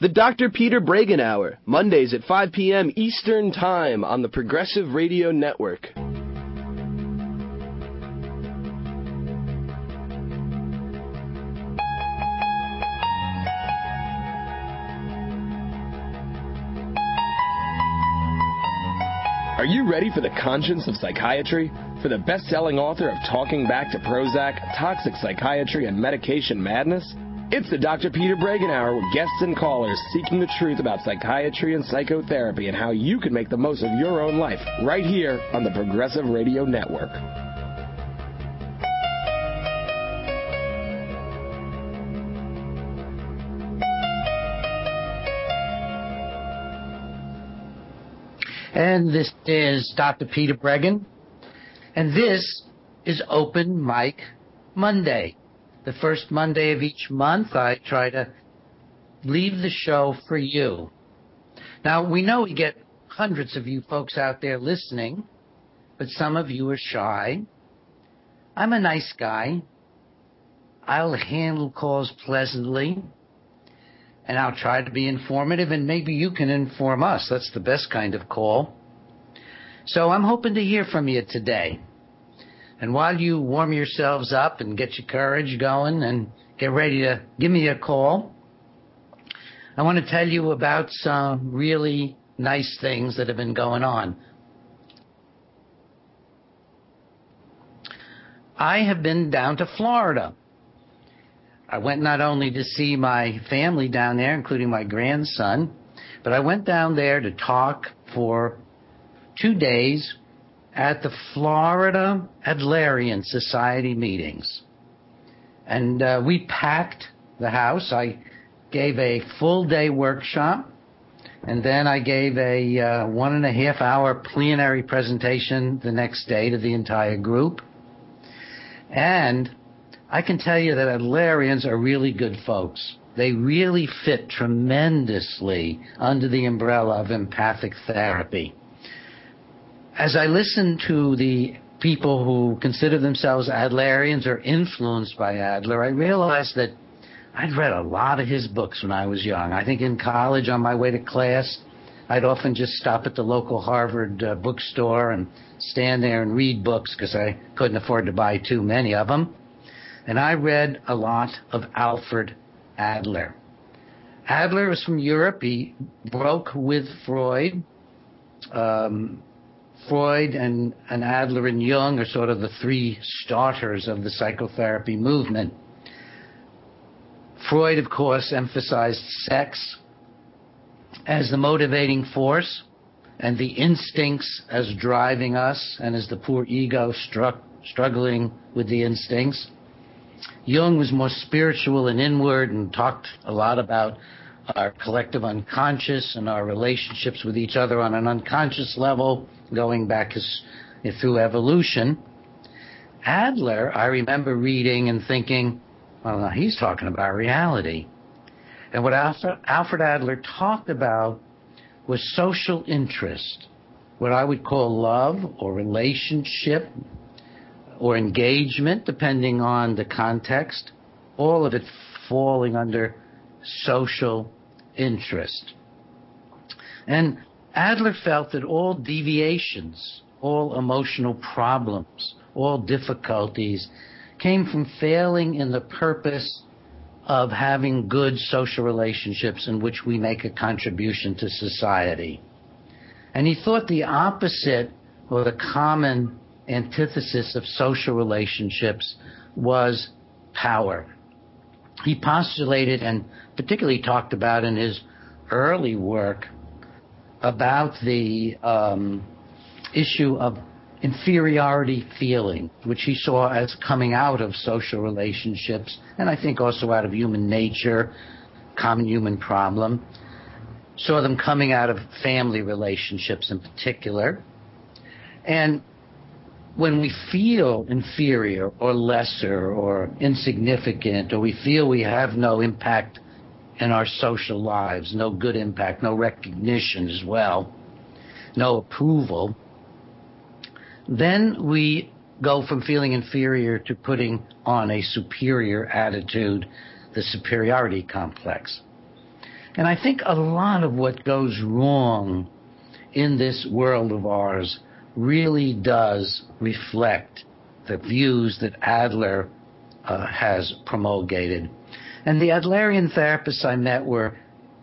The Dr. Peter Bregan Hour, Mondays at 5 p.m. Eastern Time on the Progressive Radio Network. Are you ready for the conscience of psychiatry? For the best-selling author of Talking Back to Prozac, Toxic Psychiatry, and Medication Madness? It's the Dr. Peter Bregan Hour with guests and callers seeking the truth about psychiatry and psychotherapy and how you can make the most of your own life right here on the Progressive Radio Network. And this is Dr. Peter Bregan, and this is Open Mic Monday. The first Monday of each month, I try to leave the show for you. Now, we know we get hundreds of you folks out there listening, but some of you are shy. I'm a nice guy. I'll handle calls pleasantly, and I'll try to be informative, and maybe you can inform us. That's the best kind of call. So I'm hoping to hear from you today. And while you warm yourselves up and get your courage going and get ready to give me a call, I want to tell you about some really nice things that have been going on. I have been down to Florida. I went not only to see my family down there, including my grandson, but I went down there to talk for 2 days at the Florida Adlerian Society meetings. And we packed the house. I gave a full-day workshop, and then I gave a 1.5-hour plenary presentation the next day to the entire group. And I can tell you that Adlerians are really good folks. They really fit tremendously under the umbrella of empathic therapy. As I listen to the people who consider themselves Adlerians or influenced by Adler, I realized that I'd read a lot of his books when I was young. I think in college, on my way to class, I'd often just stop at the local Harvard bookstore and stand there and read books because I couldn't afford to buy too many of them. And I read a lot of Alfred Adler. Adler was from Europe. He broke with Freud. Freud and Adler and Jung are sort of the three starters of the psychotherapy movement. Freud, of course, emphasized sex as the motivating force and the instincts as driving us and as the poor ego struggling with the instincts. Jung was more spiritual and inward and talked a lot about our collective unconscious and our relationships with each other on an unconscious level, going back through evolution. Adler, I remember reading and thinking, well, now he's talking about reality. And what Alfred Adler talked about was social interest, what I would call love or relationship or engagement, depending on the context, all of it falling under social interest. And Adler felt that all deviations, all emotional problems, all difficulties came from failing in the purpose of having good social relationships in which we make a contribution to society. And he thought the opposite, or the common antithesis of social relationships, was power. He postulated, and particularly talked about in his early work, about the issue of inferiority feeling, which he saw as coming out of social relationships, and I think also out of human nature, common human problem. Saw them coming out of family relationships in particular. And when we feel inferior or lesser or insignificant, or we feel we have no impact in our social lives, no good impact, no recognition as well, no approval, then we go from feeling inferior to putting on a superior attitude, the superiority complex. And I think a lot of what goes wrong in this world of ours really does reflect the views that Adler has promulgated. And the Adlerian therapists I met were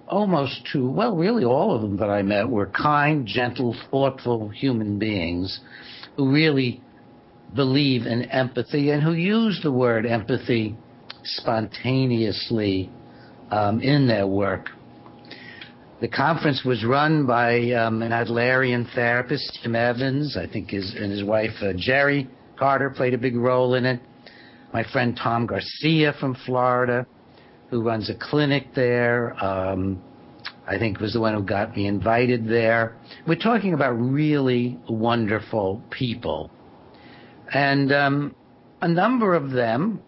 really all of them that I met were kind, gentle, thoughtful human beings who really believe in empathy and who use the word empathy spontaneously in their work. The conference was run by an Adlerian therapist, Jim Evans, I think and his wife Jerry Carter played a big role in it. My friend Tom Garcia from Florida, who runs a clinic there, I think was the one who got me invited there. We're talking about really wonderful people. And a number of them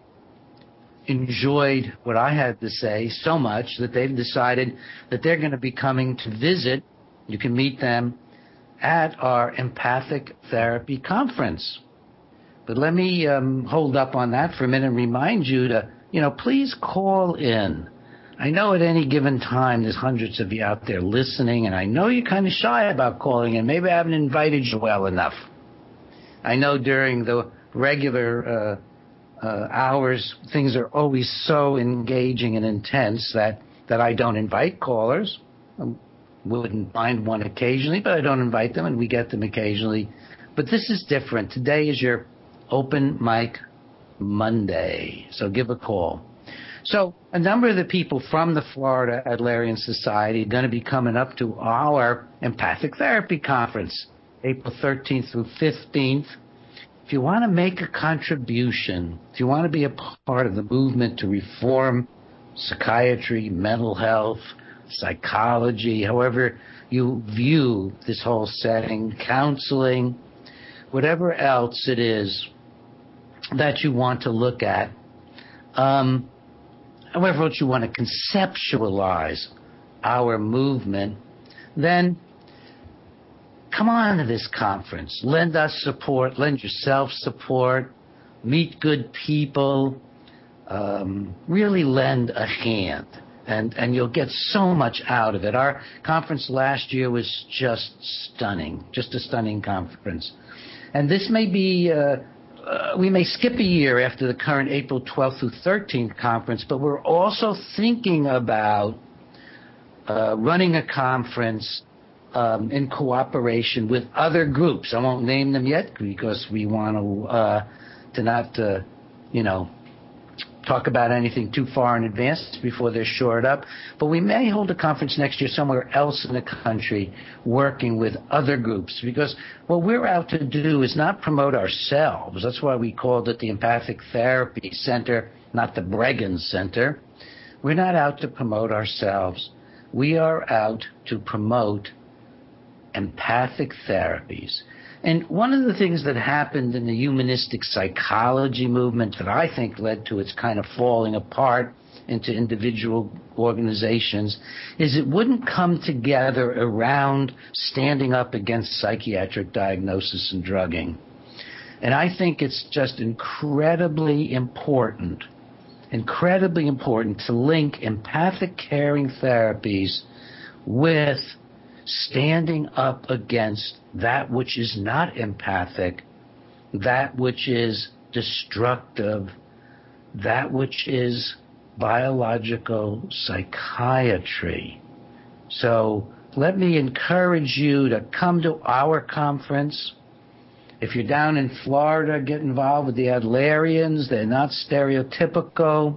enjoyed what I had to say so much that they've decided that they're going to be coming to visit. You can meet them at our empathic therapy conference. But let me hold up on that for a minute and remind you to, please call in. I know at any given time there's hundreds of you out there listening, and I know you're kind of shy about calling in. Maybe I haven't invited you well enough. I know during the regular hours, things are always so engaging and intense that I don't invite callers. I wouldn't mind one occasionally, but I don't invite them, and we get them occasionally. But this is different. Today is your Open Mic Monday, so give a call. So a number of the people from the Florida Adlerian Society are going to be coming up to our Empathic Therapy Conference, April 13th through 15th. If you want to make a contribution, if you want to be a part of the movement to reform psychiatry, mental health, psychology, however you view this whole setting, counseling, whatever else it is that you want to look at, however else you want to conceptualize our movement, then come on to this conference. Lend us support. Lend yourself support. Meet good people. Really lend a hand. And you'll get so much out of it. Our conference last year was just stunning. Just a stunning conference. And this may be, we may skip a year after the current April 12th through 13th conference, but we're also thinking about running a conference in cooperation with other groups. I won't name them yet because we want to not, talk about anything too far in advance before they're shored up. But we may hold a conference next year somewhere else in the country working with other groups, because what we're out to do is not promote ourselves. That's why we called it the Empathic Therapy Center, not the Bregan Center. We're not out to promote ourselves. We are out to promote empathic therapies. And one of the things that happened in the humanistic psychology movement that I think led to its kind of falling apart into individual organizations is it wouldn't come together around standing up against psychiatric diagnosis and drugging. And I think it's just incredibly important to link empathic caring therapies with standing up against that which is not empathic, that which is destructive, that which is biological psychiatry. So let me encourage you to come to our conference. If you're down in Florida, get involved with the Adlerians. They're not stereotypical.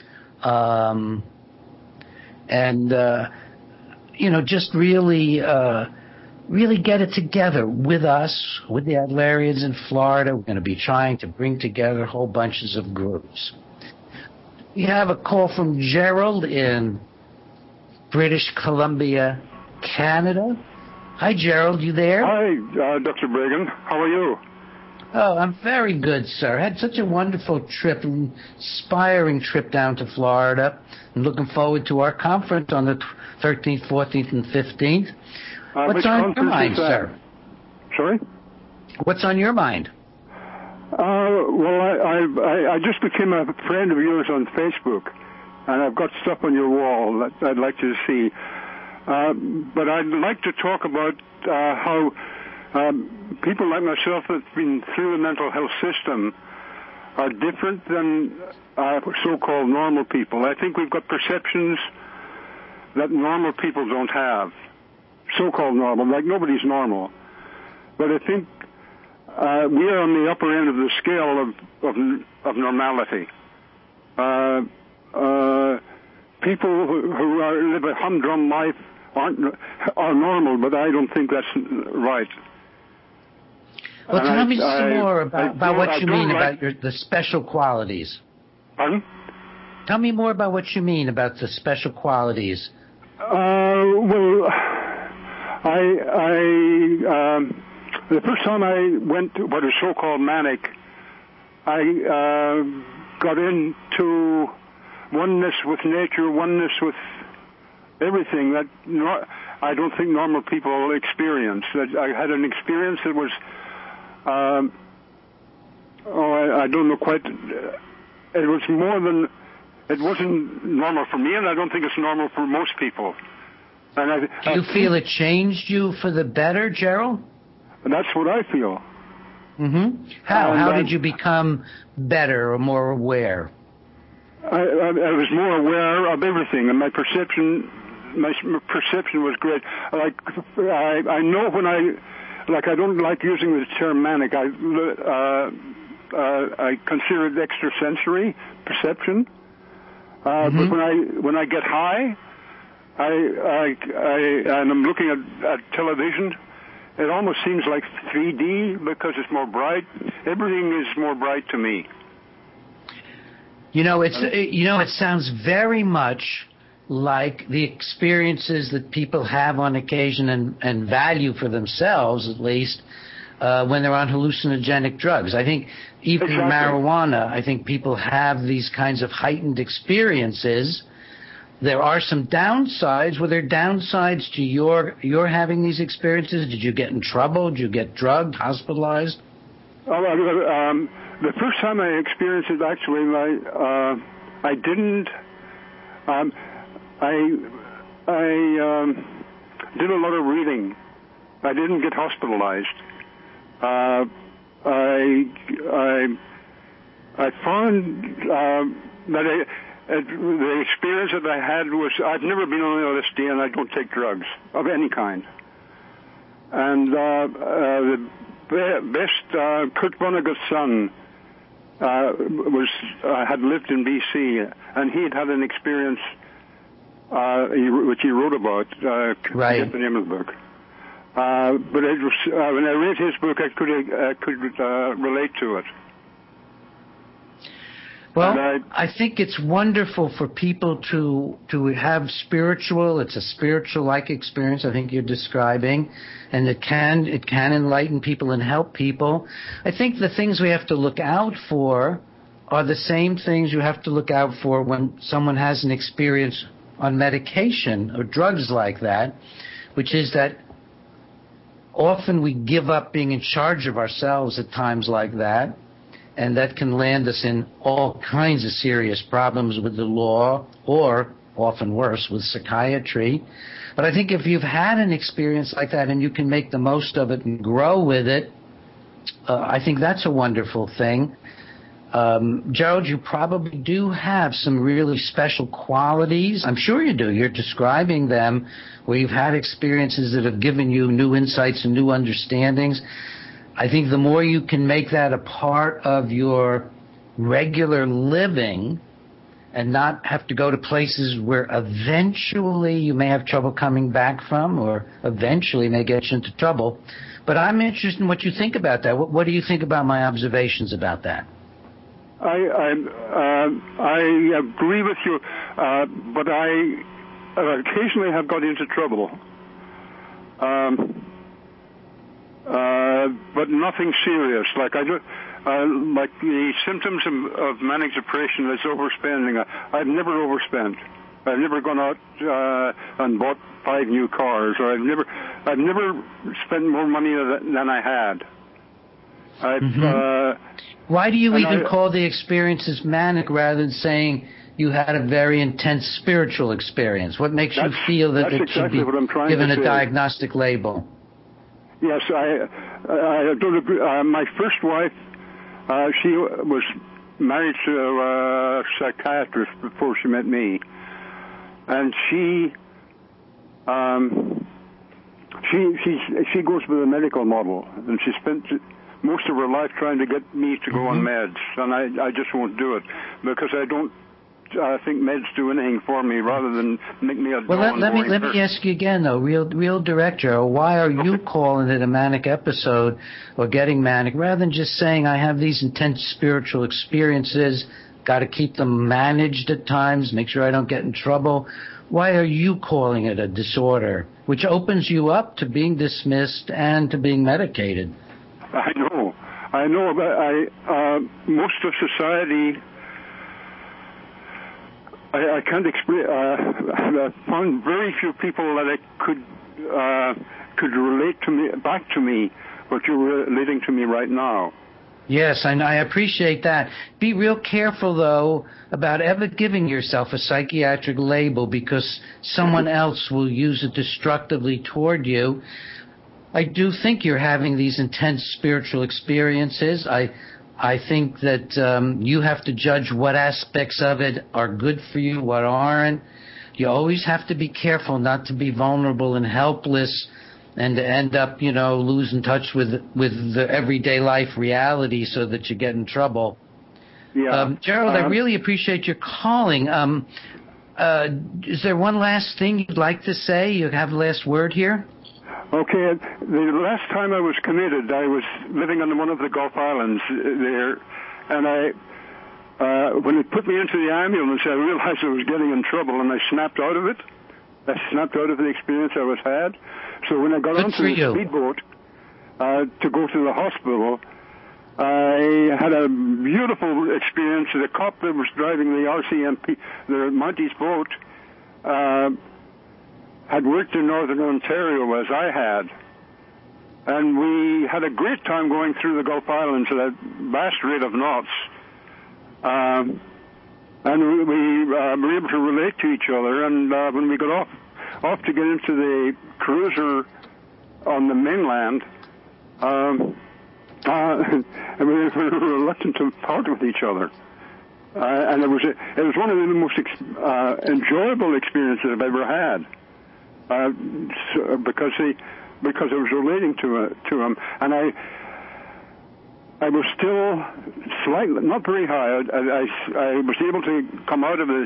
Just really get it together with us, with the Adlerians in Florida. We're going to be trying to bring together whole bunches of groups. We have a call from Gerald in British Columbia, Canada. Hi, Gerald. You there? Hi, Dr. Bregan. How are you? Oh, I'm very good, sir. Had such a wonderful trip, an inspiring trip down to Florida. I'm looking forward to our conference on the 13th, 14th, and 15th. What's on your mind, sir? Sorry? What's on your mind? Well, I just became a friend of yours on Facebook, and I've got stuff on your wall that I'd like you to see. But I'd like to talk about how people like myself that've been through the mental health system are different than so-called normal people. I think we've got perceptions that normal people don't have. So-called normal, like nobody's normal. But I think we are on the upper end of the scale of normality. People who live a humdrum life are normal, but I don't think that's right. Well, tell me some more about what you mean about the special qualities. Pardon? Tell me more about what you mean about the special qualities. Well, the first time I went to what is so-called manic, I got into oneness with nature, oneness with everything that I don't think normal people experience. I had an experience that was, I don't know quite, it was more than, it wasn't normal for me, and I don't think it's normal for most people. And do you feel it changed you for the better, Gerald? That's what I feel. Mm-hmm. How did you become better or more aware? I was more aware of everything, and my perception was great. Like I know when I don't like using the term manic. I consider it extrasensory perception. But when I get high, and I'm looking at television, it almost seems like 3D because it's more bright. Everything is more bright to me. It sounds very much like the experiences that people have on occasion and value for themselves, at least, when they're on hallucinogenic drugs. I think even marijuana, I think people have these kinds of heightened experiences. There are some downsides. Were there downsides to your having these experiences? Did you get in trouble? Did you get drugged, hospitalized? The first time I experienced it, actually, I didn't. I did a lot of reading. I didn't get hospitalized. I found that the experience that I had was, I've never been on LSD, and I don't take drugs of any kind. And the best, Kurt Vonnegut's son, had lived in B.C., and he had an experience which he wrote about. Right. I forget the name of the book. But it was, when I read his book, I could relate to it. Well, I think it's wonderful for people to have it's a spiritual-like experience, I think you're describing, and it can enlighten people and help people. I think the things we have to look out for are the same things you have to look out for when someone has an experience on medication or drugs like that, which is that often we give up being in charge of ourselves at times like that, and that can land us in all kinds of serious problems with the law, or, often worse, with psychiatry. But I think if you've had an experience like that and you can make the most of it and grow with it, I think that's a wonderful thing. Gerald, you probably do have some really special qualities. I'm sure you do. You're describing them where you've had experiences that have given you new insights and new understandings. I think the more you can make that a part of your regular living and not have to go to places where eventually you may have trouble coming back from, or eventually may get you into trouble. But I'm interested in what you think about that. What do you think about my observations about that? I agree with you, but I occasionally have got into trouble. But nothing serious. Like like the symptoms of manic depression is overspending. I've never overspent. I've never gone out and bought 5 new cars, or I've never spent more money than I had. Why do you even call the experiences manic rather than saying you had a very intense spiritual experience. What makes you feel that it should be given a diagnostic label? Yes, I don't agree. My first wife, she was married to a psychiatrist before she met me, and she goes with a medical model, and she spent most of her life trying to get me to go on meds, and I just won't do it because I think meds do anything for me rather than make me a Well, let me ask you again, though, real direct, Joe. Why are you calling it a manic episode or getting manic rather than just saying I have these intense spiritual experiences, got to keep them managed at times, make sure I don't get in trouble? Why are you calling it a disorder, which opens you up to being dismissed and to being medicated? I know, but most of society, I can't explain. I found very few people that could relate back to me what you're relating to me right now. Yes, and I appreciate that. Be real careful, though, about ever giving yourself a psychiatric label because someone else will use it destructively toward you. I do think you're having these intense spiritual experiences. I think that you have to judge what aspects of it are good for you, what aren't. You always have to be careful not to be vulnerable and helpless and to end up, losing touch with the everyday life reality so that you get in trouble. Yeah. Gerald, I really appreciate your calling. Is there one last thing you'd like to say? You have the last word here? Okay, the last time I was committed, I was living on one of the Gulf Islands there, and when it put me into the ambulance, I realized I was getting in trouble, and I snapped out of it. I snapped out of the experience I had. So when I got onto the speedboat to go to the hospital, I had a beautiful experience. The cop that was driving the RCMP, the Monty's boat, had worked in Northern Ontario as I had. And we had a great time going through the Gulf Islands at a vast rate of knots. And we were able to relate to each other. And when we got off to get into the cruiser on the mainland, we were reluctant to part with each other. And it was one of the most enjoyable experiences I've ever had. Because I was relating to him, and I was still slightly, not very high. I was able to come out of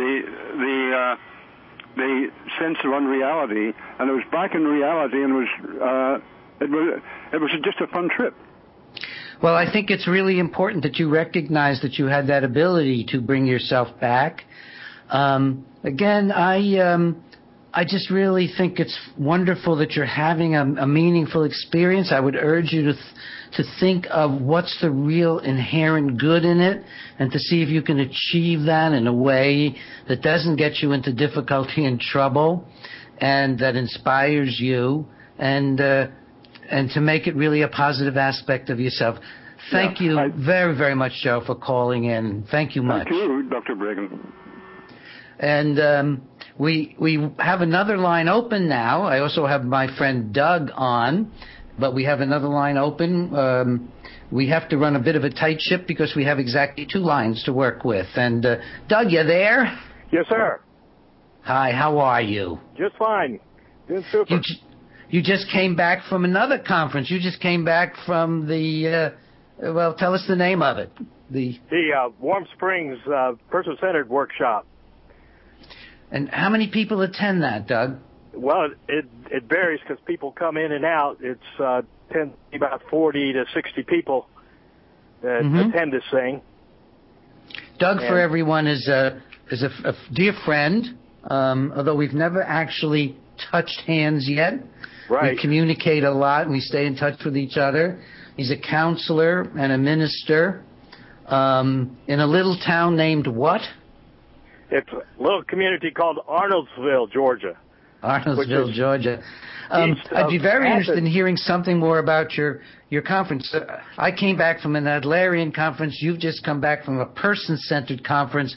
the sense of unreality, and I was back in reality, and it was just a fun trip. Well, I think it's really important that you recognize that you had that ability to bring yourself back. Again, I just really think it's wonderful that you're having a meaningful experience. I would urge you to think of what's the real inherent good in it and to see if you can achieve that in a way that doesn't get you into difficulty and trouble and that inspires you and to make it really a positive aspect of yourself. Thank you very, very much, Joe, for calling in. Thank you much. Thank you, Dr. Bregan. And we have another line open now. I also have my friend Doug on, but we have another line open. We have to run a bit of a tight ship because we have exactly 2 lines to work with. And Doug, you there? Yes, sir. Hi, how are you? Just fine. Doing super. You just came back from another conference. You just came back from the, well, tell us the name of it. The Warm Springs Person-Centered Workshop. And how many people attend that, Doug? Well, it varies because people come in and out. It's tends to be about 40 to 60 people that attend this thing. Doug, for everyone, is a dear friend, although we've never actually touched hands yet. Right. We communicate a lot, and we stay in touch with each other. He's a counselor and a minister in a little town named what? It's a little community called Arnoldsville, Georgia. Arnoldsville, Georgia. I'd be very interested in hearing something more about your conference. I came back from an Adlerian conference. You've just come back from a person-centered conference.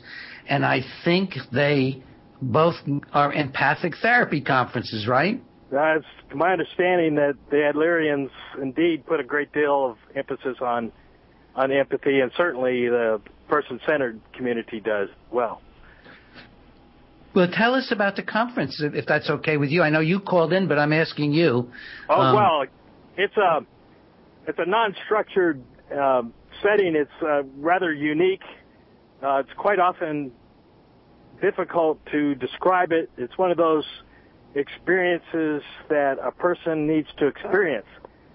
and I think they both are empathic therapy conferences, right? It's my understanding that the Adlerians indeed put a great deal of emphasis on empathy, and certainly the person-centered community does well. Well, tell us about the conference, if that's okay with you. I know you called in, but I'm asking you. Well, it's a non-structured setting. It's rather unique. It's quite often difficult to describe it. It's one of those experiences that a person needs to experience.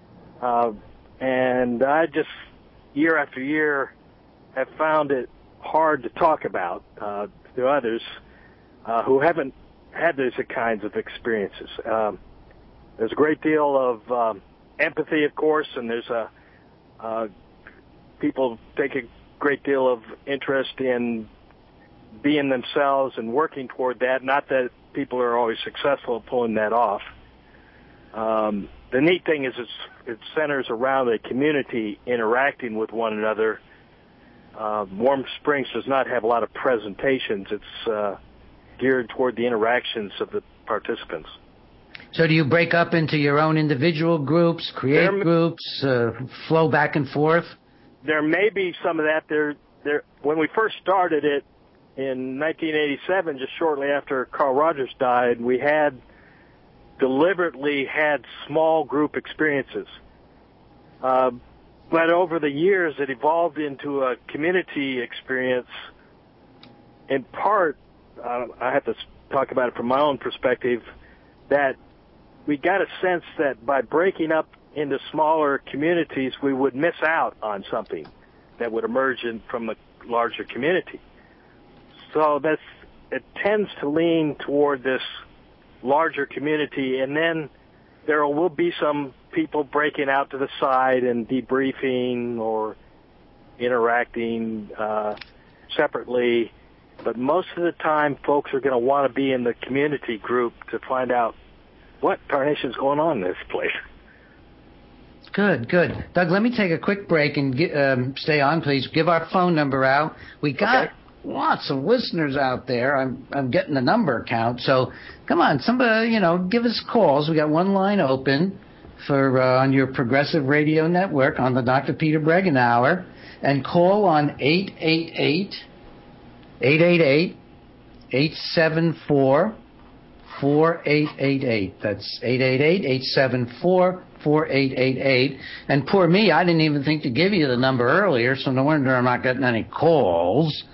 And I just, year after year, have found it hard to talk about to others who haven't had those kinds of experiences. There's a great deal of empathy, of course, and there's people take a great deal of interest in being themselves and working toward that. Not that people are always successful at pulling that off. The neat thing is it centers around a community interacting with one another. Warm Springs does not have a lot of presentations. It's geared toward the interactions of the participants. So do you break up into your own individual groups, create groups, flow back and forth? There may be some of that. There. When we first started it in 1987, just shortly after Carl Rogers died, we had deliberately had small group experiences. But over the years, it evolved into a community experience. In part, I have to talk about it from my own perspective, that we got a sense that by breaking up into smaller communities, we would miss out on something that would emerge from the larger community. So it tends to lean toward this larger community, and then there will be some people breaking out to the side and debriefing or interacting separately. But most of the time, folks are going to want to be in the community group to find out what tarnation is going on in this place. Good. Doug, let me take a quick break and stay on, please. Give our phone number out. We got lots of listeners out there. I'm getting the number count. So come on, somebody, give us calls. We got one line open for on your Progressive Radio Network on the Dr. Peter Breggin Hour, and call on 888-874-4888. That's 888-874-4888. And poor me, I didn't even think to give you the number earlier, so no wonder I'm not getting any calls.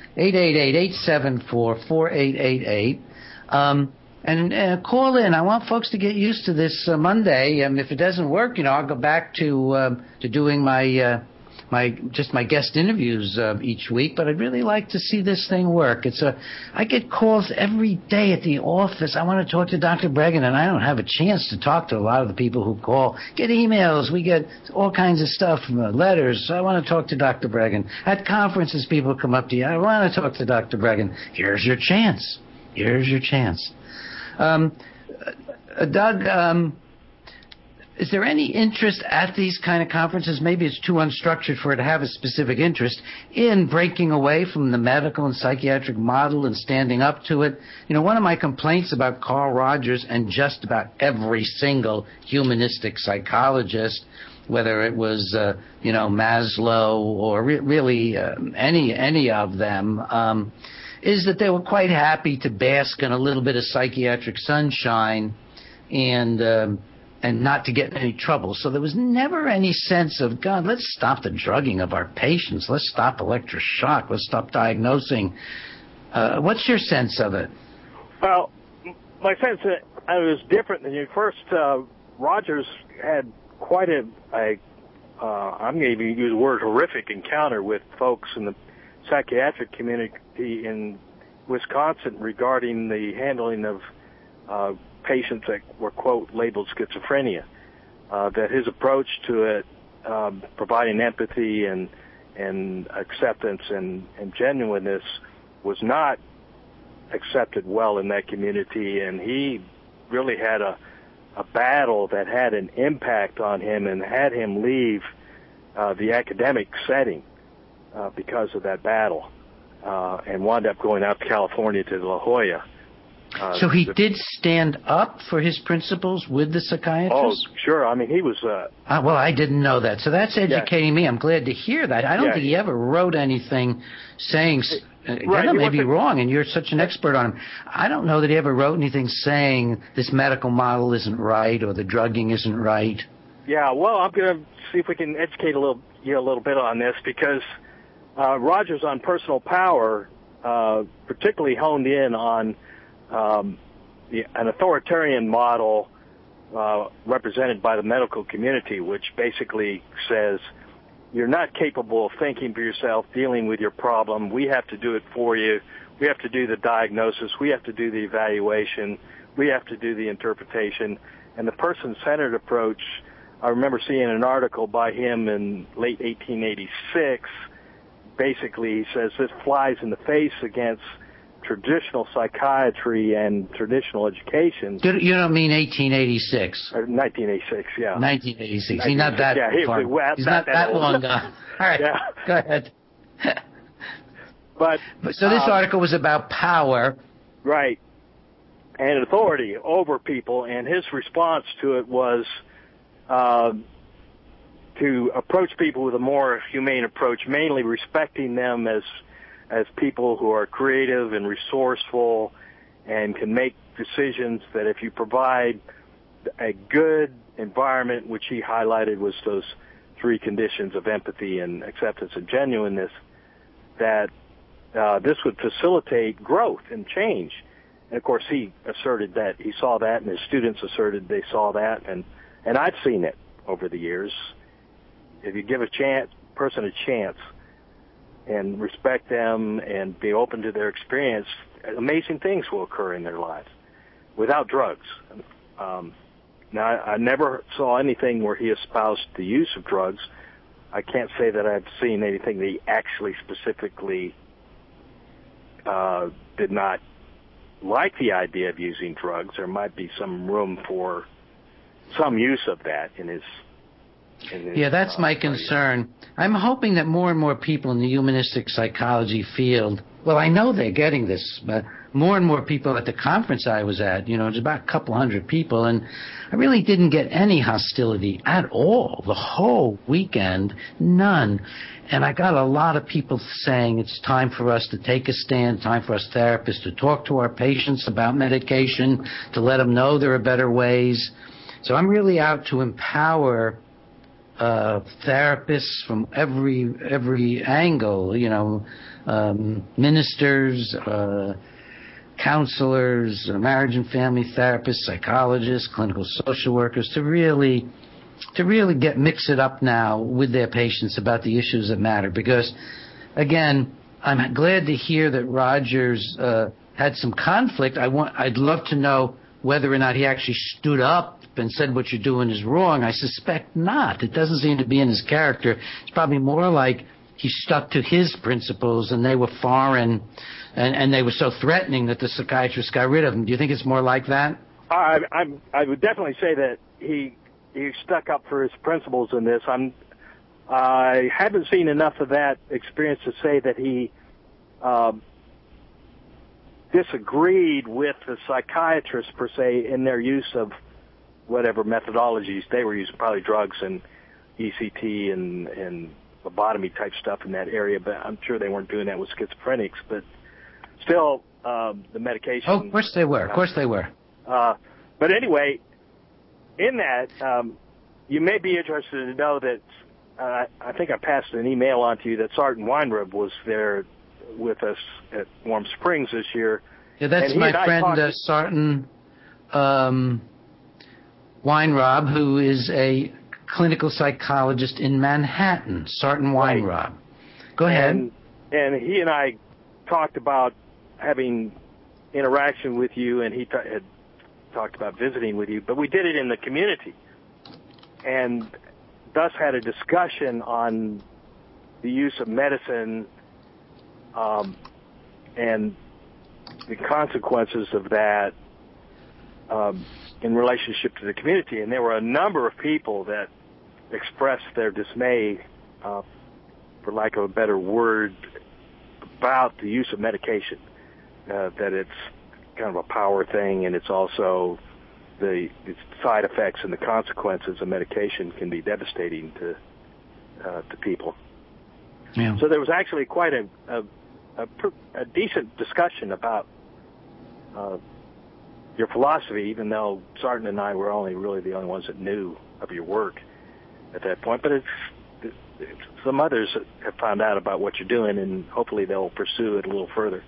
888-874-4888. And call in. I want folks to get used to this Monday. If it doesn't work, I'll go back to doing my guest interviews each week. But I'd really like to see this thing work. I get calls every day at the office. I want to talk to Dr. Breggin, and I don't have a chance to talk to a lot of the people who call. Get emails. We get all kinds of stuff, letters. I want to talk to Dr. Breggin. At conferences, people come up to you. I want to talk to Dr. Breggin. Here's your chance. Doug, is there any interest at these kind of conferences? Maybe it's too unstructured for it to have a specific interest in breaking away from the medical and psychiatric model and standing up to it. One of my complaints about Carl Rogers and just about every single humanistic psychologist, whether it was Maslow or really any of them, is that they were quite happy to bask in a little bit of psychiatric sunshine and not to get in any trouble. So there was never any sense of, God, let's stop the drugging of our patients. Let's stop electroshock. Let's stop diagnosing. What's your sense of it? Well, my sense that it was different than you. First, Rogers had quite I'm going to even use the word horrific encounter with folks in the psychiatric community in Wisconsin regarding the handling of patients that were, quote, labeled schizophrenia. That his approach to it, providing empathy and acceptance and genuineness, was not accepted well in that community, and he really had a battle that had an impact on him and had him leave the academic setting because of that battle. and wound up going out to California to La Jolla. So he did stand up for his principles with the psychiatrist? Oh, sure. I mean, he was... well, I didn't know that. So that's educating me. I'm glad to hear that. I don't think he ever wrote anything saying... Again, I may be wrong, and you're such an expert on him. I don't know that he ever wrote anything saying this medical model isn't right or the drugging isn't right. Yeah, well, I'm going to see if we can educate a little bit on this, because Rogers on Personal Power particularly honed in on an authoritarian model represented by the medical community, which basically says you're not capable of thinking for yourself, dealing with your problem. We have to do it for you. We have to do the diagnosis. We have to do the evaluation. We have to do the interpretation. And the person-centered approach, I remember seeing an article by him in late 1886. Basically, he says this flies in the face against traditional psychiatry and traditional education. You don't mean 1886? 1986, yeah. 1986. He's not that far. He's not that long gone. All right, go ahead. So this article was about power. Right. And authority over people, and his response to it was to approach people with a more humane approach, mainly respecting them as people who are creative and resourceful and can make decisions, that if you provide a good environment, which he highlighted was those three conditions of empathy and acceptance and genuineness, that this would facilitate growth and change. And, of course, he asserted that he saw that, and his students asserted they saw that, and I've seen it over the years. If you give a person a chance and respect them and be open to their experience, amazing things will occur in their lives without drugs. Now, I never saw anything where he espoused the use of drugs. I can't say that I've seen anything that he actually specifically did not like the idea of using drugs. There might be some room for some use of that in his that's my concern. I'm hoping that more and more people in the humanistic psychology field, well, I know they're getting this, but more and more people at the conference I was at, it's about a couple hundred people, and I really didn't get any hostility at all. The whole weekend, none. And I got a lot of people saying it's time for us to take a stand, time for us therapists to talk to our patients about medication, to let them know there are better ways. So I'm really out to empower therapists from every angle, ministers, counselors, marriage and family therapists, psychologists, clinical social workers, to really mix it up now with their patients about the issues that matter. Because, again, I'm glad to hear that Rogers had some conflict. I'd love to know whether or not he actually stood up and said what you're doing is wrong. I suspect not. It doesn't seem to be in his character. It's probably more like he stuck to his principles and they were foreign and they were so threatening that the psychiatrist got rid of him. Do you think it's more like that? I would definitely say that he stuck up for his principles in this. I haven't seen enough of that experience to say that he disagreed with the psychiatrists per se in their use of whatever methodologies they were using, probably drugs and ECT and lobotomy type stuff in that area, but I'm sure they weren't doing that with schizophrenics. But still, the medication... Oh, of course they were. Of course they were. But anyway, in that, you may be interested to know that I think I passed an email on to you that Sergeant Weinrub was there with us at Warm Springs this year. Yeah, that's my friend Sergeant Weinrab, who is a clinical psychologist in Manhattan. Sergeant Weinrab. Right. Go ahead. And he and I talked about having interaction with you, and he had talked about visiting with you, but we did it in the community, and thus had a discussion on the use of medicine and the consequences of that in relationship to the community. And there were a number of people that expressed their dismay, for lack of a better word, about the use of medication, that it's kind of a power thing, and it's also the side effects and the consequences of medication can be devastating to people. Yeah. So there was actually quite a decent discussion about your philosophy, even though Sergeant and I were really the only ones that knew of your work at that point. But it's some others have found out about what you're doing, and hopefully they'll pursue it a little further.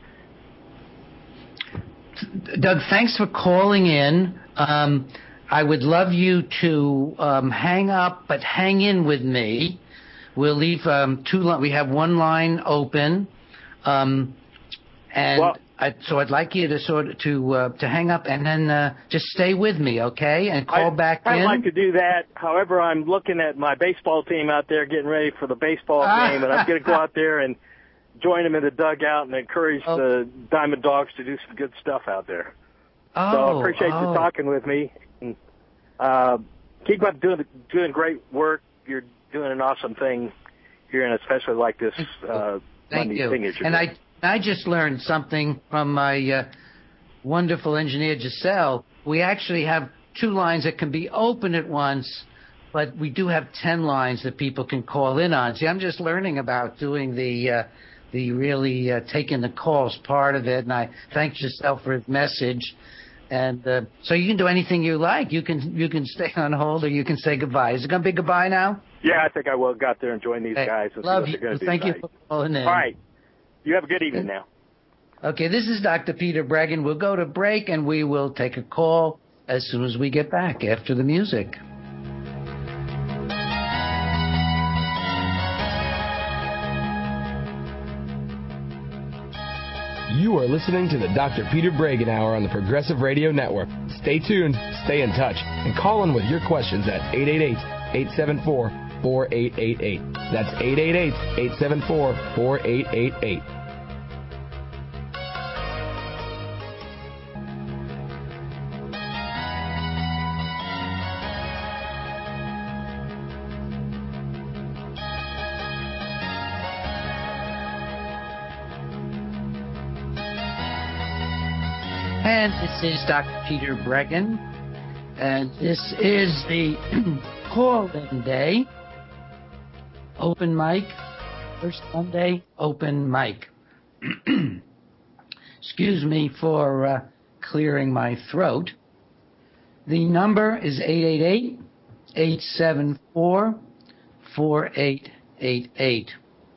Doug, thanks for calling in. I would love you to hang up, but hang in with me. We'll leave we have one line open, so I'd like you to hang up and then just stay with me, okay? And call back in. I'd like to do that. However, I'm looking at my baseball team out there getting ready for the baseball game, and I'm going to go out there and join them in the dugout and encourage the Diamond Dogs to do some good stuff out there. So I appreciate you talking with me. And, keep up doing great work. You're doing an awesome thing here, and especially like this Monday thing that you're doing. I just learned something from my wonderful engineer, Giselle. We actually have 2 lines that can be open at once, but we do have 10 lines that people can call in on. See, I'm just learning about doing the really taking the calls part of it, and I thank Giselle for his message. And so you can do anything you like. You can stay on hold, or you can say goodbye. Is it going to be goodbye now? Yeah, I think I will go out there and join these guys and see what they're going to do. Thank you for calling in. All right. You have a good evening now. Okay, this is Dr. Peter Breggin. We'll go to break, and we will take a call as soon as we get back after the music. You are listening to the Dr. Peter Breggin Hour on the Progressive Radio Network. Stay tuned, stay in touch, and call in with your questions at 888-874-4888. That's 888-874-4888. And this is Dr. Peter Breggin, and this is the call-in day, open mic, first Monday, open mic. Excuse me for clearing my throat. The number is 888-874-4888.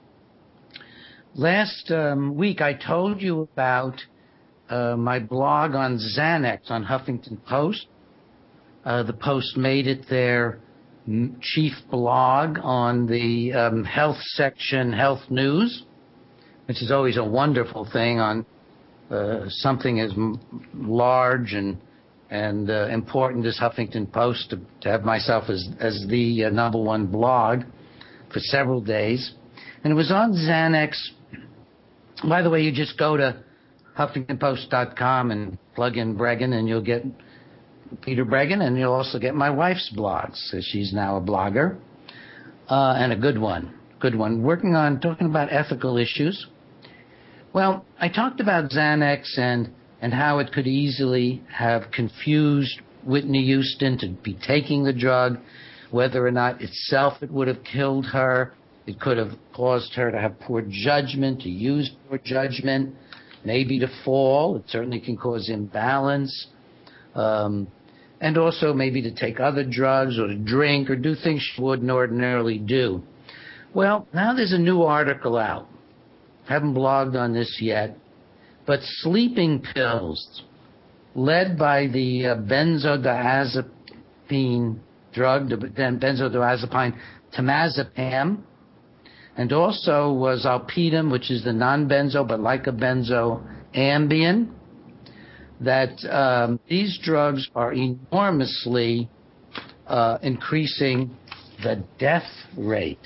Last week I told you about my blog on Xanax on Huffington Post. The Post made it their chief blog on the health section, health news, which is always a wonderful thing on something as large and important as Huffington Post to have myself as the number one blog for several days. And it was on Xanax. By the way, you just go to HuffingtonPost.com and plug in Breggin, and you'll get Peter Breggin, and you'll also get my wife's blogs, because she's now a blogger, and a good one, working on talking about ethical issues. Well, I talked about Xanax and how it could easily have confused Whitney Houston to be taking the drug, whether or not itself it would have killed her. It could have caused her to have poor judgment, to use poor judgment, maybe to fall. It certainly can cause imbalance. And also maybe to take other drugs or to drink or do things she wouldn't ordinarily do. Well, now there's a new article out. Haven't blogged on this yet. But sleeping pills, led by the benzodiazepine drug, the benzodiazepine temazepam, and also zolpidem, which is the non-benzo but like a benzo, Ambien, that these drugs are enormously increasing the death rate.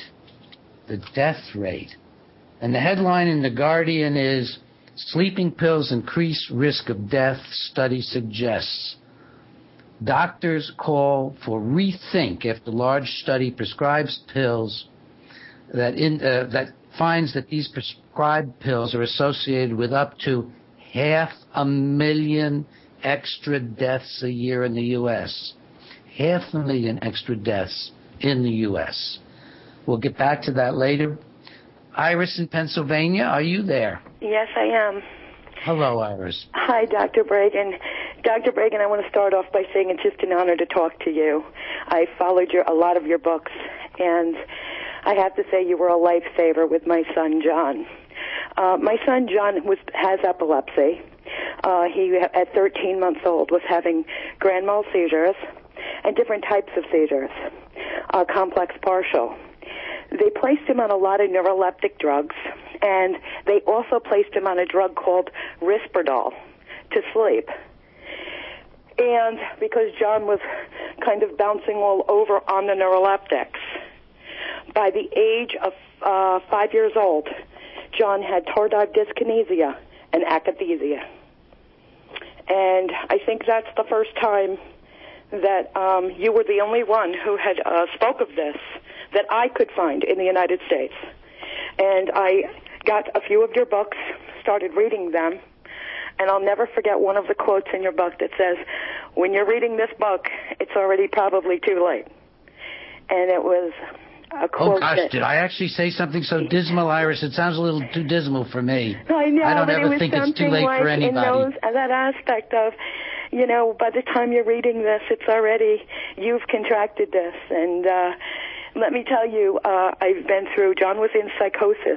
And the headline in The Guardian is, "Sleeping pills increase risk of death, study suggests." Doctors call for rethink after large study prescribes pills that finds that these prescribed pills are associated with up to 500,000 extra deaths a year in the U.S. 500,000 extra deaths in the U.S. We'll get back to that later. Iris in Pennsylvania, are you there? Yes, I am. Hello, Iris. Hi, Dr. Breggin. Dr. Breggin, I want to start off by saying it's just an honor to talk to you. I followed a lot of your books, and I have to say you were a lifesaver with my son, John. My son, John, has epilepsy. He, at 13 months old, was having grand mal seizures and different types of seizures, complex partial. They placed him on a lot of neuroleptic drugs, and they also placed him on a drug called Risperdal to sleep. And because John was kind of bouncing all over on the neuroleptics, by the age of 5 years old, John had tardive dyskinesia and akathisia. And I think that's the first time that you were the only one who had spoke of this that I could find in the United States. And I got a few of your books, started reading them, and I'll never forget one of the quotes in your book that says, when you're reading this book, it's already probably too late. And it was a quote. Oh, gosh, did I actually say something so dismal, Iris? It sounds a little too dismal for me. I know, I don't but ever think it's too late for anybody. In that aspect of, you know, by the time you're reading this, it's already, you've contracted this. And let me tell you, I've been through, John was in psychosis.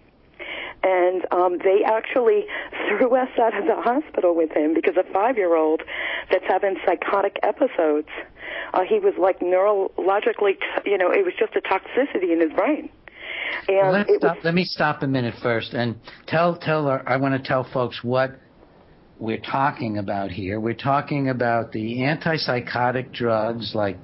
And they actually threw us out of the hospital with him because a 5-year-old that's having psychotic episodes, he was like neurologically, it was just a toxicity in his brain. And let me stop a minute first and I want to tell folks what we're talking about here. We're talking about the antipsychotic drugs like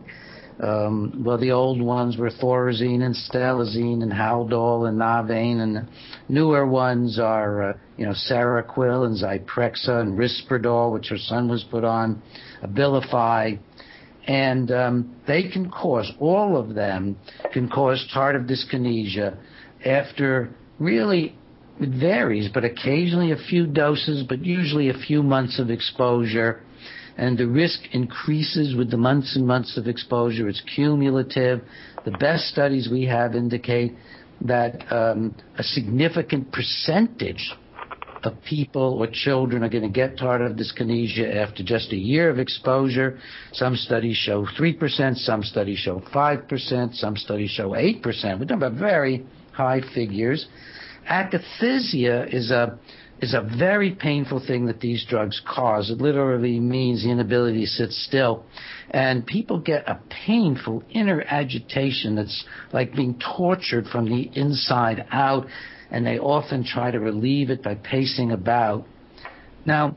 the old ones were Thorazine and Stelazine and Haldol and Navain, and the newer ones are, Seroquel and Zyprexa and Risperdal, which her son was put on, Abilify, and they can cause, all of them can cause tardive dyskinesia after really, it varies, but occasionally a few doses, but usually a few months of exposure. And the risk increases with the months and months of exposure. It's cumulative. The best studies we have indicate that a significant percentage of people or children are going to get tardive dyskinesia after just a year of exposure. Some studies show 3%, some studies show 5%, some studies show 8%. We're talking about very high figures. Akathisia is a very painful thing that these drugs cause. It literally means the inability to sit still. And people get a painful inner agitation that's like being tortured from the inside out, and they often try to relieve it by pacing about. Now,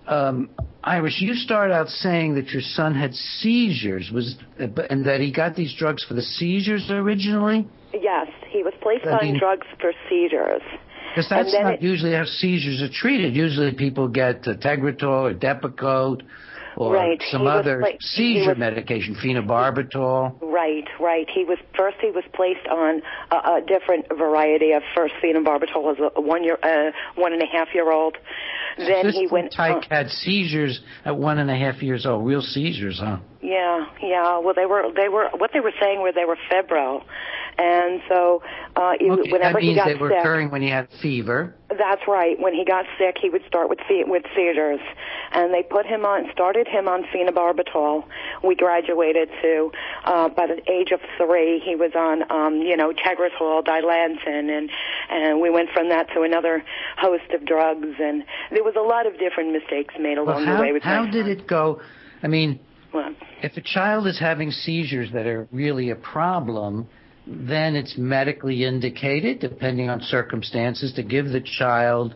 Iris, you started out saying that your son had seizures, and that he got these drugs for the seizures originally? Yes, he was placed on drugs for seizures. Because that's not usually how seizures are treated. Usually people get Tegretol or Depakote or some other seizure medication, phenobarbital. Right. He was placed on a different variety of first phenobarbital as a 1.5-year-old. Then he went. Tyke had seizures at 1.5 years old. Real seizures, huh? Yeah. Well, they were what they were saying were they were febrile, and so whenever he got sick, they were occurring when he had fever. That's right. When he got sick, he would start with seizures, and they started him on phenobarbital. We graduated to by the age of 3. He was on Tegretol, Dilantin, and we went from that to another host of drugs, and there was a lot of different mistakes made along the way. How did it go? I mean, if a child is having seizures that are really a problem, then it's medically indicated, depending on circumstances, to give the child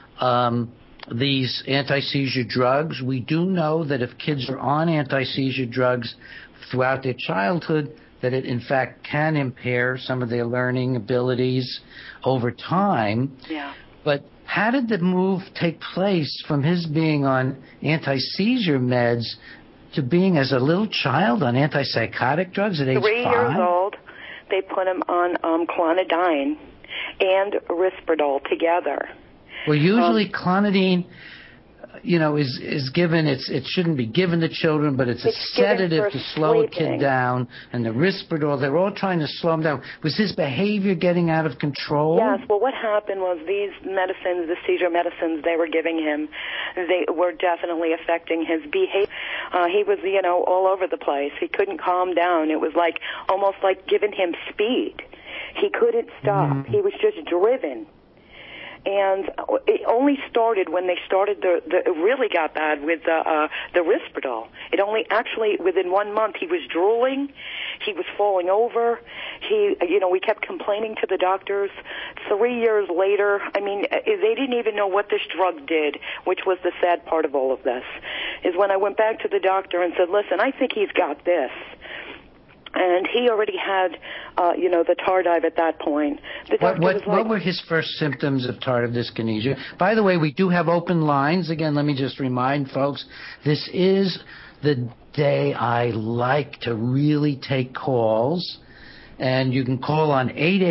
these anti-seizure drugs. We do know that if kids are on anti-seizure drugs throughout their childhood, that it in fact can impair some of their learning abilities over time. Yeah. But how did the move take place from his being on anti-seizure meds to being as a little child on antipsychotic drugs at age 5? 3 years old, they put him on clonidine, and Risperdal together. Well, usually clonidine, is given. It shouldn't be given to children, but it's a sedative to slow a kid down. And the Risperdal, they're all trying to slow him down. Was his behavior getting out of control? Yes. Well, what happened was these medicines, the seizure medicines they were giving him, they were definitely affecting his behavior. He was, all over the place. He couldn't calm down. It was like almost like giving him speed. He couldn't stop. He was just driven. And it only started when they started it really got bad with the Risperdal. It only actually within 1 month he was drooling, he was falling over. We kept complaining to the doctors. 3 years later, they didn't even know what this drug did, which was the sad part of all of this. Is when I went back to the doctor and said, "Listen, I think he's got this." And he already had, the tardive at that point. The doctor was like, what were his first symptoms of tardive dyskinesia? By the way, we do have open lines. Again, let me just remind folks, this is the day I like to really take calls. And you can call on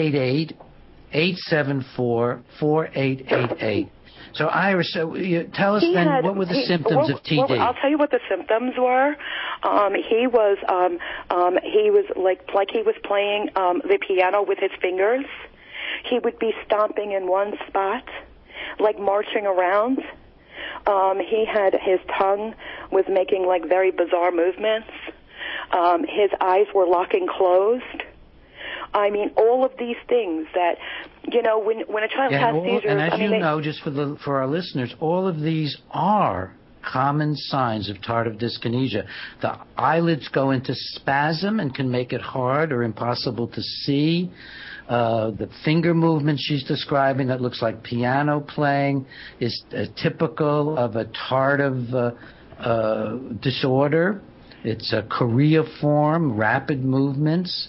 888-874-4888. So, Iris, tell us what were the symptoms of TD? Well, I'll tell you what the symptoms were. He was like he was playing the piano with his fingers. He would be stomping in one spot, like marching around. His tongue was making like very bizarre movements. His eyes were locking closed. All of these things that, when a child has seizures... And as just for our listeners, all of these are common signs of tardive dyskinesia. The eyelids go into spasm and can make it hard or impossible to see. The finger movement she's describing that looks like piano playing is typical of a tardive disorder. It's a choreiform, rapid movements.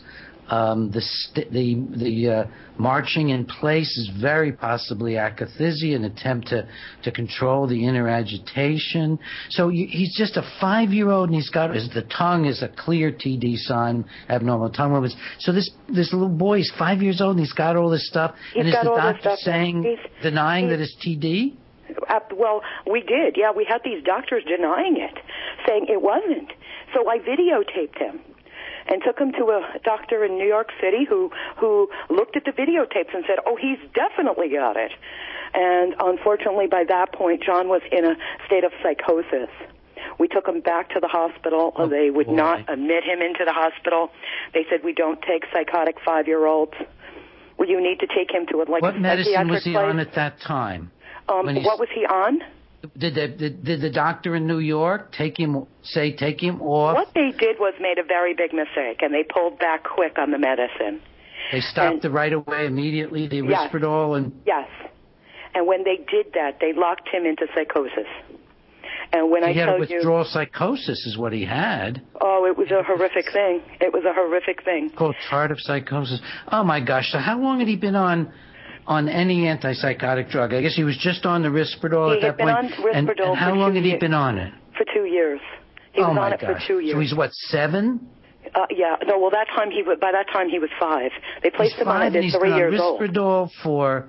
The marching in place is very possibly akathisia, an attempt to control the inner agitation. So he's just a 5-year-old, and the tongue is a clear TD sign, abnormal tongue movements. So this little boy is 5 years old, and he's got all this stuff. And is the doctor denying that it's TD? Well, we did. Yeah, we had these doctors denying it, saying it wasn't. So I videotaped him and took him to a doctor in New York City who looked at the videotapes and said, "Oh, he's definitely got it." And unfortunately, by that point, John was in a state of psychosis. We took him back to the hospital. They would not admit him into the hospital. They said, "We don't take psychotic 5-year-olds. Well, you need to take him to a What medicine was he on at that time? What was he on? Did the doctor in New York take him off? What they did was made a very big mistake, and they pulled back quick on the medicine. They stopped it right away, immediately, the Risperdal? Yes. And when they did that, they locked him into psychosis. And when he had a withdrawal psychosis is what he had. Oh, it was a horrific thing. It was a horrific thing. Called tardive psychosis. Oh, my gosh. So how long had he been on any antipsychotic drug? I guess he was just on the Risperdal at that point. He had been on Risperdal and how long had he been on it? For 2 years. He was on it for 2 years. So he's what, 7? Yeah. No. Well, by that time he was 5. They placed him on it at 3 years old. He's been on Risperdal for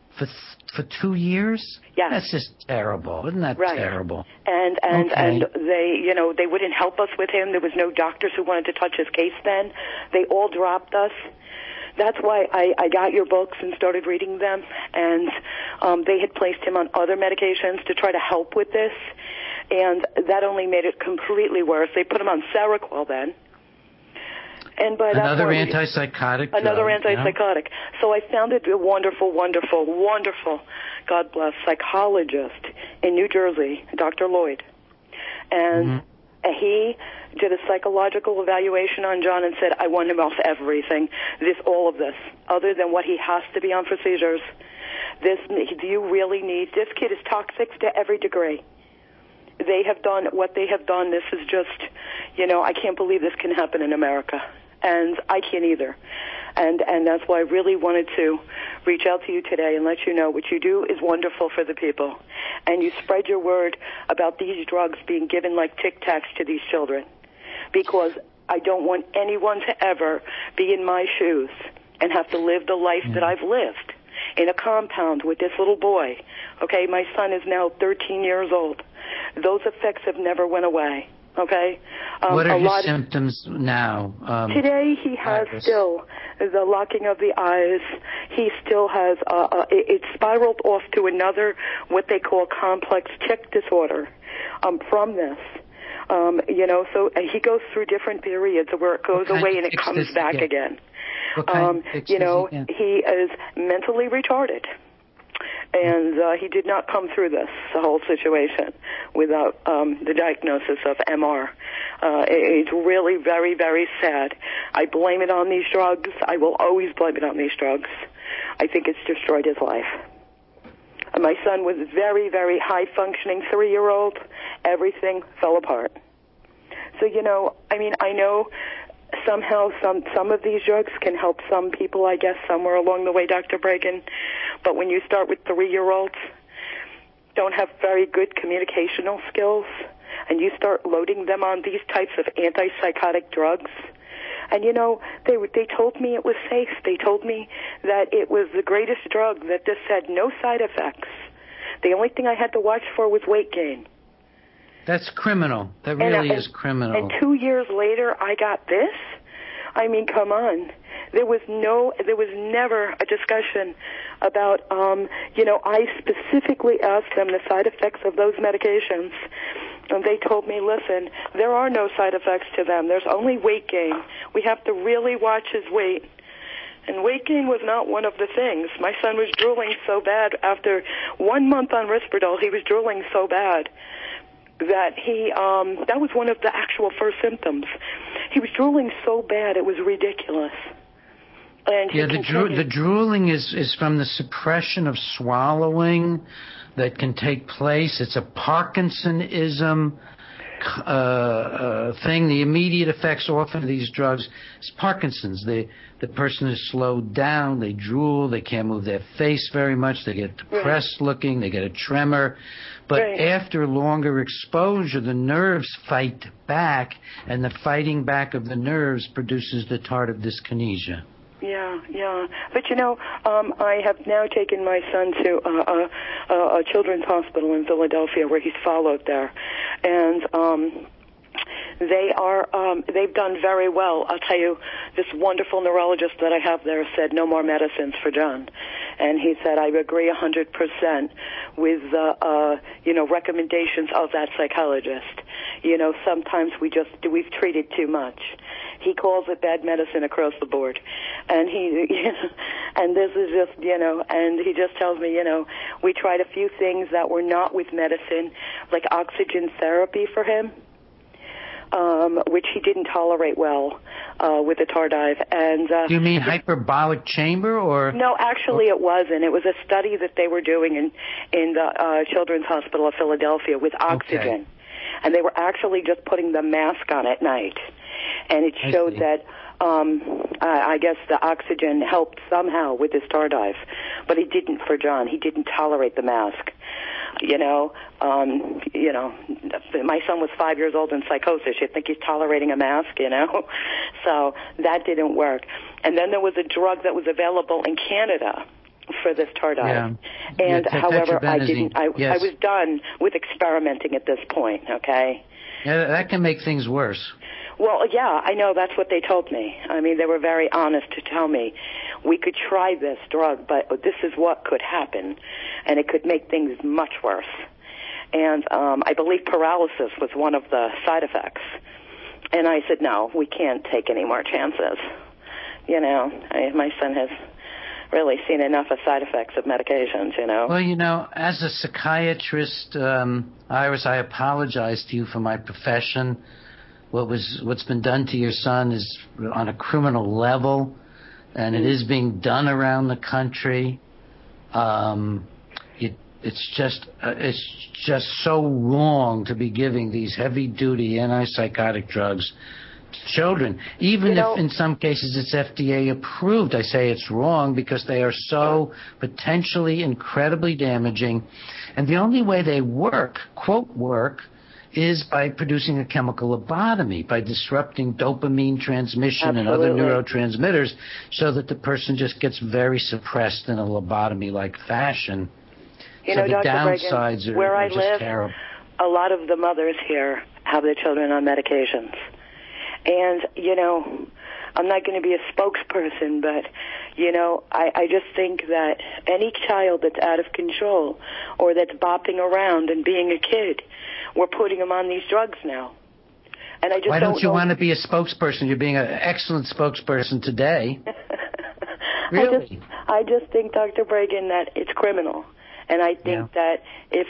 2 years? Yes. That's just terrible. Isn't that terrible? And they wouldn't help us with him. There was no doctors who wanted to touch his case then. They all dropped us. That's why I got your books and started reading them. And they had placed him on other medications to try to help with this. And that only made it completely worse. They put him on Seroquel then. And by another antipsychotic. Another antipsychotic. So I found a wonderful, wonderful, wonderful, God bless, psychologist in New Jersey, Dr. Lloyd. And he did a psychological evaluation on John and said, "I want him off everything, all of this, other than what he has to be on for seizures. Do you really need, this kid is toxic to every degree. They have done what they have done. This is just, I can't believe this can happen in America. And I can't either. And that's why I really wanted to reach out to you today and let you know what you do is wonderful for the people. And you spread your word about these drugs being given like Tic Tacs to these children. Because I don't want anyone to ever be in my shoes and have to live the life that I've lived. in a compound with this little boy. Okay, my son is now 13 years old. Those effects have never went away. Okay. What are his symptoms now? Today he has still the locking of the eyes. He still has it spiraled off to another what they call complex tic disorder from this. So he goes through different periods where it goes away and it comes back again. What kind of tics he is mentally retarded. And he did not come through this whole situation without the diagnosis of MR. It's really very, very sad. I blame it on these drugs. I will always blame it on these drugs. I think it's destroyed his life. My son was very, very high-functioning 3-year-old. Everything fell apart. So, I know somehow some of these drugs can help some people, I guess, somewhere along the way, Dr. Bregan. But when you start with 3-year-olds, don't have very good communicational skills, and you start loading them on these types of antipsychotic drugs, and they told me it was safe. They told me that it was the greatest drug, that this had no side effects. The only thing I had to watch for was weight gain. That's criminal. That really is criminal. And 2 years later, I got this? I mean, come on. There was never a discussion about, I specifically asked them the side effects of those medications. And they told me, listen, there are no side effects to them. There's only weight gain. We have to really watch his weight. And weight gain was not one of the things. My son was drooling so bad. After 1 month on Risperdal, he was drooling so bad that that was one of the actual first symptoms. He was drooling so bad it was ridiculous. And the drooling is from the suppression of swallowing that can take place. It's a Parkinsonism thing. The immediate effects often of these drugs is Parkinson's. The person is slowed down, they drool, they can't move their face very much, they get depressed looking, they get a tremor. But after longer exposure, the nerves fight back, and the fighting back of the nerves produces the tardive dyskinesia. Yeah. But I have now taken my son to a children's hospital in Philadelphia where he's followed there. And they've done very well. I'll tell you, this wonderful neurologist that I have there said no more medicines for John. And he said, I agree 100% with the, recommendations of that psychologist. Sometimes we've treated too much. He calls it bad medicine across the board. And and this is just, and he just tells me, we tried a few things that were not with medicine, like oxygen therapy for him, which he didn't tolerate well with the Tardive. And do you mean hyperbolic chamber or? No, actually it wasn't. It was a study that they were doing in the Children's Hospital of Philadelphia with oxygen. Okay. And they were actually just putting the mask on at night. And it showed that, I guess the oxygen helped somehow with his Tardive. But it didn't for John. He didn't tolerate the mask. My son was 5 years old in psychosis. You think he's tolerating a mask, So that didn't work. And then there was a drug that was available in Canada for this Tardive. Yeah. And however, I was done with experimenting at this point, okay? Yeah, that can make things worse. Well, yeah, I know. That's what they told me. I mean, they were very honest to tell me we could try this drug, but this is what could happen, and it could make things much worse. And I believe paralysis was one of the side effects. And I said, no, we can't take any more chances. My son has really seen enough of side effects of medications, Well, as a psychiatrist, Iris, I apologize to you for my profession. What's been done to your son is on a criminal level, and it is being done around the country. It's just so wrong to be giving these heavy-duty antipsychotic drugs to children, even if in some cases it's FDA approved. I say it's wrong because they are so potentially incredibly damaging, and the only way they work, quote work, is by producing a chemical lobotomy, by disrupting dopamine transmission and Absolutely. other neurotransmitters so that the person just gets very suppressed in a lobotomy-like fashion. You so know, the Dr. downsides Bregan, where are I just live, terrible. a lot of the mothers here have their children on medications. And, you know, I'm not going to be a spokesperson, but, you know, I just think that any child that's out of control or that's bopping around and being a kid, we're putting them on these drugs now. And I just Why don't you know. want to be a spokesperson? You're being an excellent spokesperson today. Really? I just think, Dr. Bregan, that it's criminal. And I think that if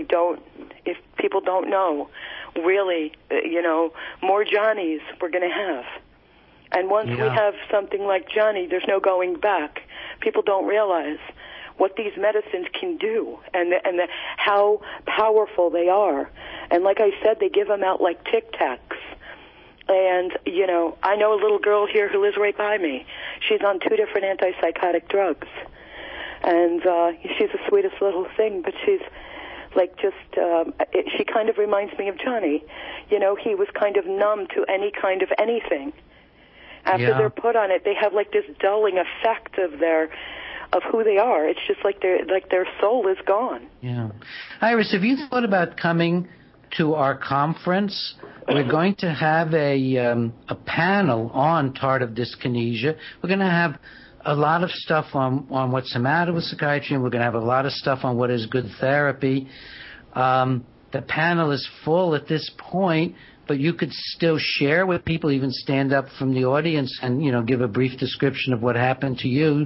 people don't know, really, you know, more Johnnies we're going to have. And once we have something like Johnny, there's no going back. People don't realize what these medicines can do and how powerful they are. And like I said, they give them out like Tic Tacs. And, you know, I know a little girl here who lives right by me. She's on 2 different antipsychotic drugs. And she's the sweetest little thing, but she's like she kind of reminds me of Johnny. You know, he was kind of numb to any kind of anything. After they're put on it, they have like this dulling effect of who they are. It's just like their soul is gone. Yeah. Iris, have you thought about coming to our conference? We're going to have a panel on tardive dyskinesia. We're going to have a lot of stuff on what's the matter with psychiatry, and we're going to have a lot of stuff on what is good therapy. The panel is full at this point, but you could still share with people, even stand up from the audience and, you know, give a brief description of what happened to you.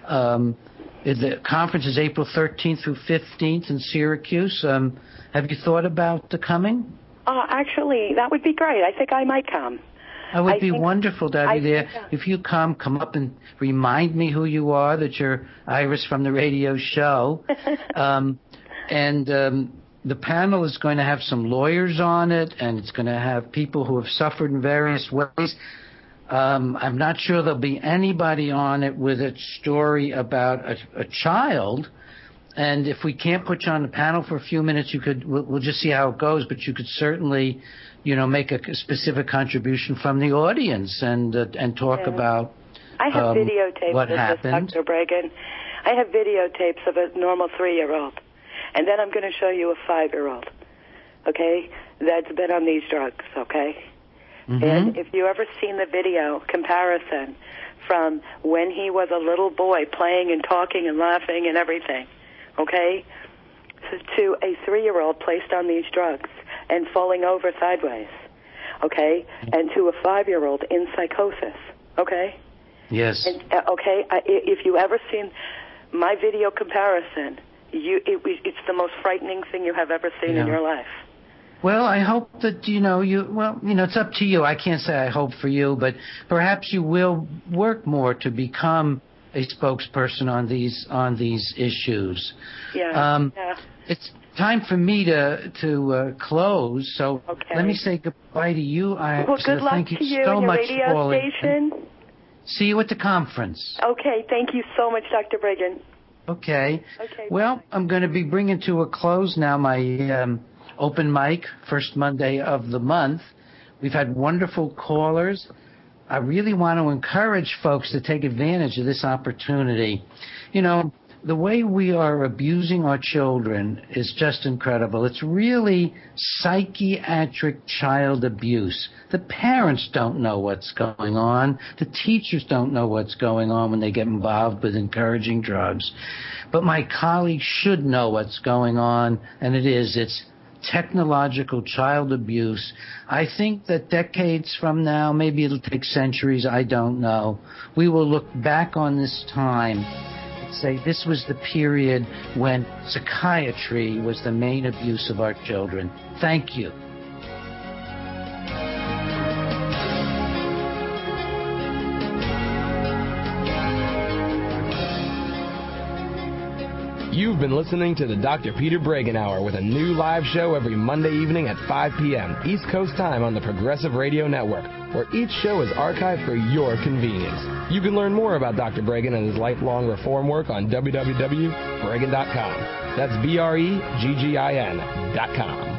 The conference is April 13th through 15th in Syracuse. Have you thought about coming? Actually, that would be great. I think I might come. It would be wonderful to have you there. If you come up and remind me who you are, that you're Iris from the radio show. The panel is going to have some lawyers on it, and it's going to have people who have suffered in various ways. I'm not sure there'll be anybody on it with a story about a child. And if we can't put you on the panel for a few minutes, we'll just see how it goes. But you could certainly, you know, make a specific contribution from the audience and talk about I have videotapes what of happened. This, Dr. Bregan. I have videotapes of a normal 3-year-old. And then I'm going to show you a 5-year-old, okay, that's been on these drugs, okay? Mm-hmm. And if you ever seen the video comparison from when he was a little boy playing and talking and laughing and everything, okay, to a 3-year-old placed on these drugs and falling over sideways, okay, and to a 5-year-old in psychosis, okay? Yes. And, if you ever seen my video comparison, it's the most frightening thing you have ever seen in your life. Well, I hope that, it's up to you. I can't say I hope for you, but perhaps you will work more to become a spokesperson on these issues. Yeah. It's time for me to close, so let me say goodbye to you. Well, good luck thank you to you so and your much, radio Pauline. station. See you at the conference. Okay, thank you so much, Dr. Bregan. Okay. Well, I'm going to be bringing to a close now my open mic, first Monday of the month. We've had wonderful callers. I really want to encourage folks to take advantage of this opportunity. You know, the way we are abusing our children is just incredible. It's really psychiatric child abuse. The parents don't know what's going on. The teachers don't know what's going on when they get involved with encouraging drugs. But my colleagues should know what's going on, and it's technological child abuse. I think that decades from now, maybe it'll take centuries, I don't know, we will look back on this time and say this was the period when psychiatry was the main abuse of our children. Thank you. You've been listening to the Dr. Peter Bregan Hour with a new live show every Monday evening at 5 p.m. East Coast time on the Progressive Radio Network, where each show is archived for your convenience. You can learn more about Dr. Bregan and his lifelong reform work on www.bregan.com. That's BREGGIN.com.